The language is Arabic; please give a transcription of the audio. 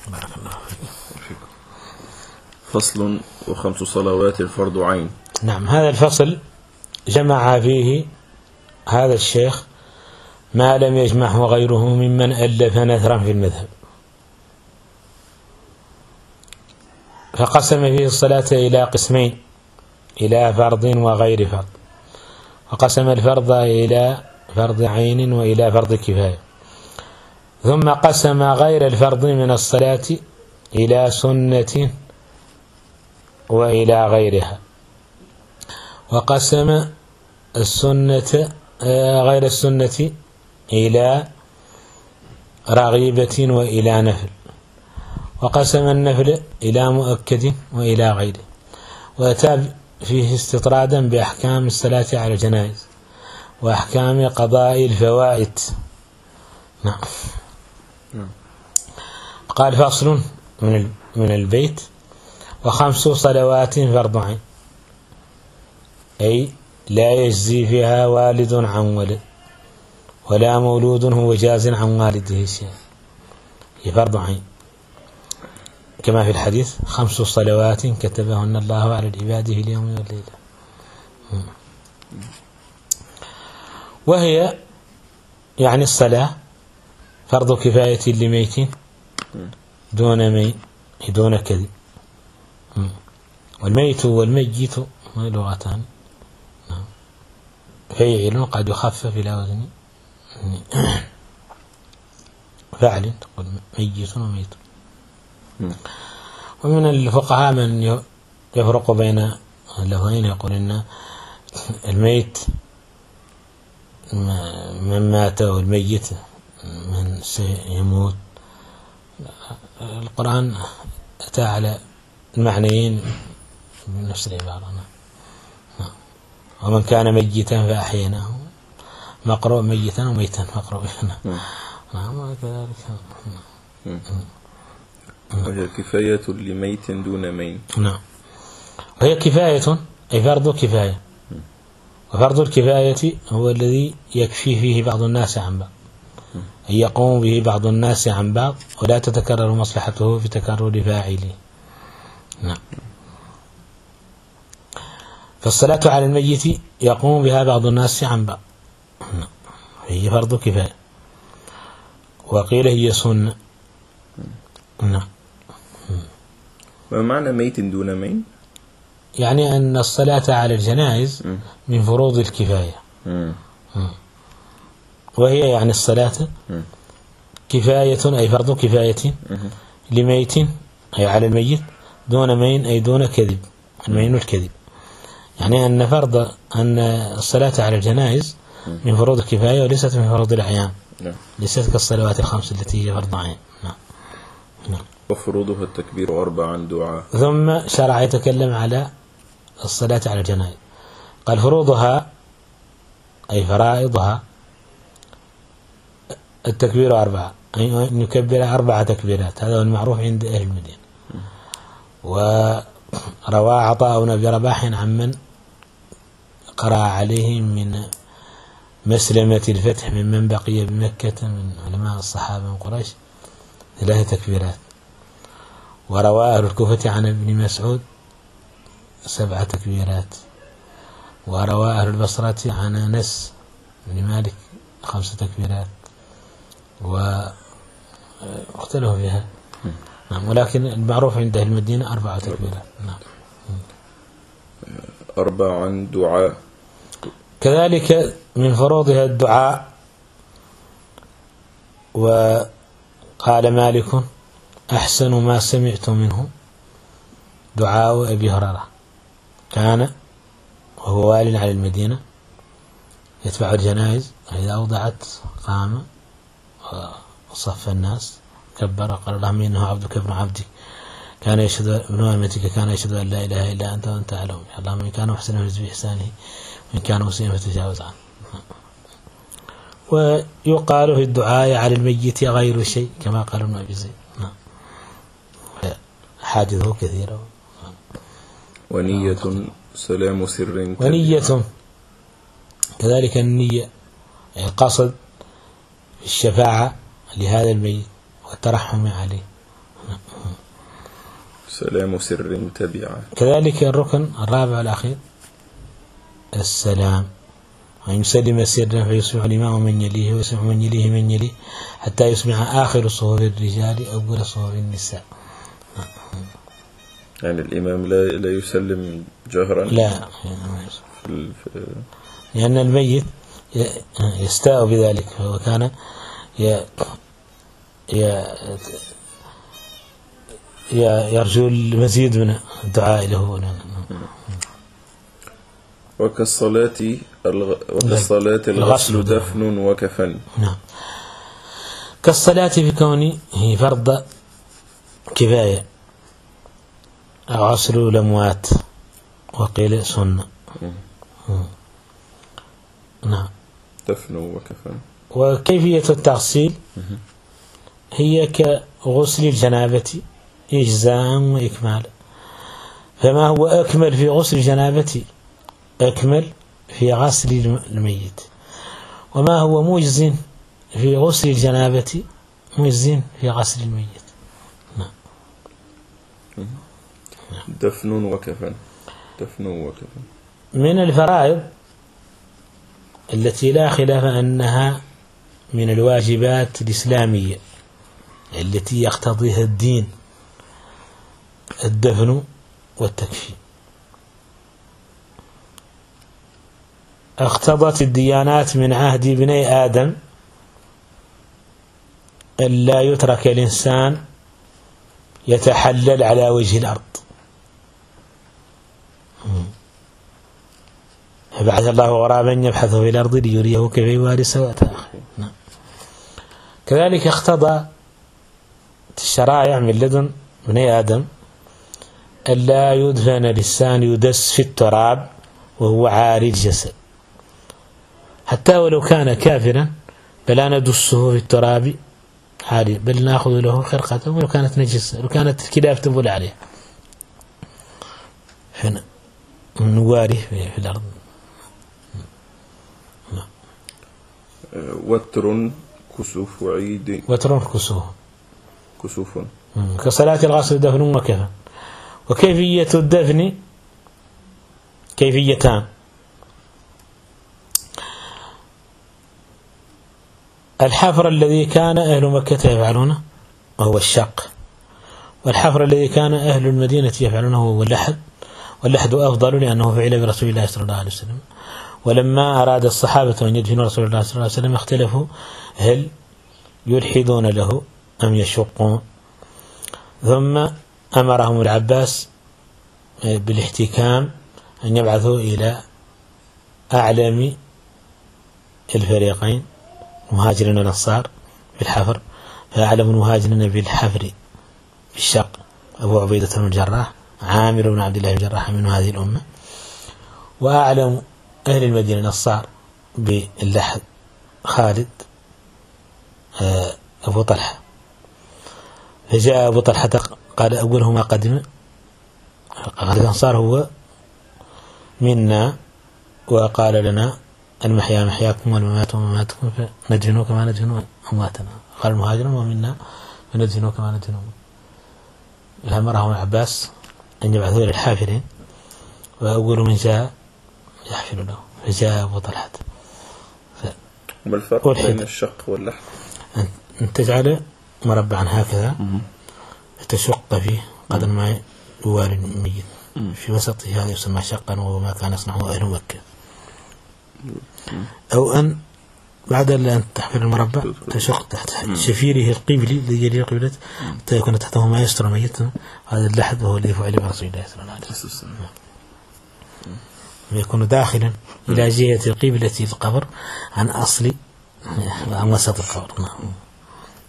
بارك الله فيكم. فصل: وخمس صلوات فرض عين. نعم، هذا الفصل جمع فيه هذا الشيخ ما لم يجمعه غيره ممن ألف نثرا في المذهب، فقسم فيه الصلاة إلى قسمين: إلى فرض وغير فرض، وقسم الفرض إلى فرض عين وإلى فرض كفاية، ثم قسم غير الفرض من الصلاة إلى سنة وإلى غيرها، وقسم السنة غير السنة إلى رغيبة وإلى نفل، وقسم النفل إلى مؤكد وإلى غيره، وأتى فيه استطرادا بأحكام الصلاة على الجنائز وأحكام قضاء الفوائد. نعم. قال: فصل من البيت: وخمس صلوات فرض عين، أي لا يجزي فيها والد عن ولد، ولا مولود هو جاز عن والده شيء، هي فرض عين، كما في الحديث: 5 صلوات كتبهن الله على عباده اليوم والليلة. وهي يعني الصلاة فرض كفاية لميت دون كذب. والميت والميت لغتان، فيعل قد يخفف إلى وزن فاعل، تقول ميت وميت. ومن الفقهاء من يفرق بين اللفظين، يقول إن الميت من مات والميت من سيموت. القرآن أتى على المعنيين بنفس العبارة. ومن كان ميتا فأحييناه، مقروء ميتا وميتا مقروء. نعم كذلك. وهي كفاية لميت دون مين. نعم، وهي كفاية أي فرض كفاية، وفرض الكفاية هو الذي يكفي فيه بعض الناس عن بعض، أن يقوم به بعض الناس عن بعض ولا تتكرر مصلحته في تكرر فاعله. نعم. فالصلاة على الميت يقوم بها بعض الناس عن بعض، هي فرض كفاية، وقيل هي سنة. نعم. ما معنى ميت دون مين؟ يعني أن الصلاة على الجنائز من فروض الكفاية، وهي يعني الصلاة كفاية أي فرض كفاية لميت أي على الميت دون مين أي دون كذب، المين والكذب، يعني أن الصلاة على الجنائز من فروض الكفاية وليست من فروض الأعيان، ليست كالصلوات الخمس التي هي فرض عين. نعم. وفروضها التكبير 4 دعاء. ثم شرع يتكلم على الصلاة على الجنائز، قال: فروضها أي فرائضها التكبير 4، أي نكبر 4 تكبيرات، هذا هو المعروف عند أهل المدينة. وروى عطاء بن أبي رباح عمن قرأ عليهم من مسلمة الفتح ممن بقي بمكة من علماء الصحابة من قريش 3 تكبيرات. وروى أهل الكوفة عن ابن مسعود 7 تكبيرات. وروى أهل البصرة عن أنس بن مالك 5 تكبيرات، واختلفوا فيها. نعم. ولكن المعروف عند أهل المدينة 4 تكبيرات. نعم. 4 دعاء. كذلك من فروضها الدعاء. وقال مالك: أحسن ما سمعت منه دعاء أبي هريرة، كان وهو وال على المدينة يتبع الجنائز، إذا أوضعت قام وصف الناس كبر قال: اللهم إنه عبدك ابن عبدك كان يشهد ابن أمتك كان يشهد أن لا إله إلا أنت وأنت أعلم، اللهم إن كان محسنا فاجزه بإحسانه وإن كان مسيئا فتجاوز عنه. ويقال في الدعاء على الميت غير شيء كما قال ابن أبي زيد. حادثه كثيرة. ونية سلام سر. ونية كذلك النية القصد الشفاعة لهذا الميت والترحم عليه. سلام سر تبعه. كذلك الركن الرابع الأخير السلام، وأن يسلم سرا فيصبح الإمام من يليه ويصبح من يليه من يليه حتى يصبح آخر صفوف الرجال أول صفوف النساء. يعني الإمام لا يسلم جهرا؟ لا، لأن الميت يستاء بذلك، وكان يرجو المزيد من الدعاء له. وكالصلاة الغسل دفن وكفن. نعم، كالصلاة في كونه فرض كفاية أو غسل الأموات، وقيل سنة. نعم، دفن وكفن. وكيفية التغسيل هي كغسل الجنابة إجزاء وإكمال، فما هو أكمل في غسل الجنابة أكمل في غسل الميت، وما هو مجز في غسل الجنابة مجز في غسل الميت. نعم. دفن وكفن. دفن وكفن من الفرائض التي لا خلاف أنها من الواجبات الإسلامية التي يقتضيها الدين الدفن والتكفين. اقتضت الديانات من عهد ابني آدم ألا يترك الإنسان يتحلل على وجه الأرض، فبعث الله غرابا يبحث في الأرض ليريه كيف يواري سوءة أخيه. كذلك اقتضى الشرائع من لدن ابني آدم ألا يدفن الإنسان يدس في التراب وهو عاري الجسد، حتى ولو كان كافرا فلا ندسه في التراب عاري، بل نأخذ له خرقة ولو كانت نجسة، ولو كانت الكلاب تبول عليه نواريه في الأرض. وتر كسوف عيد. وتر كسوف كصلاة الغسل دفن وكفن. وكيفية الدفن كيفيتان: الحفر الذي كان أهل مكة يفعلونه وهو الشق، والحفر الذي كان أهل المدينة يفعلونه هو اللحد، واللحد أفضل لأنه فعل برسول الله صلى الله عليه وسلم. ولما أراد الصحابة أن يدفنوا رسول الله صلى الله عليه وسلم اختلفوا هل يلحدون له أم يشقون، ثم أمرهم العباس بالاحتكام أن يبعثوا إلى أعلم الفريقين مهاجرين والأنصار بالحفر، فأعلم المهاجرين بالحفر بالشق أبو عبيدة بن الجراح عامر بن عبد الله بن الجراح من هذه الأمة، وأعلم أهل المدينة الأنصار باللحد خالد أبو طلحة. فجاء أبو طلحة قال أول ما قدم قال الأنصار هو منا، وقال لنا المحيا محياكم والممات مماتكم فندفنوا كما ندفن أمواتنا. قال المهاجرون ومنا فندفنوا كما ندفن. أمرهم العباس أن يبعثوا إلى الحافرين، وأول من جاء يحفل له فجاء أبو طلحة. ما الفرق بين الشق واللحد؟ أن تجعل مربعا هكذا تشق فيه قدر ما يوالي الميت في وسطه، هذا يسمى شقا وهو ما كان يصنعه أهل مكة. أو أن بعد أن تحفر المربع تشق تحت شفيره القبلي الذي يلي القبلة حتى يكون تحته ما يستر ميتا، هذا اللحد وهو الذي فعل برسول الله صلى الله عليه وسلم، يكون داخلا إلى جهة القبلة القبر عن أصل عن وسط القبر.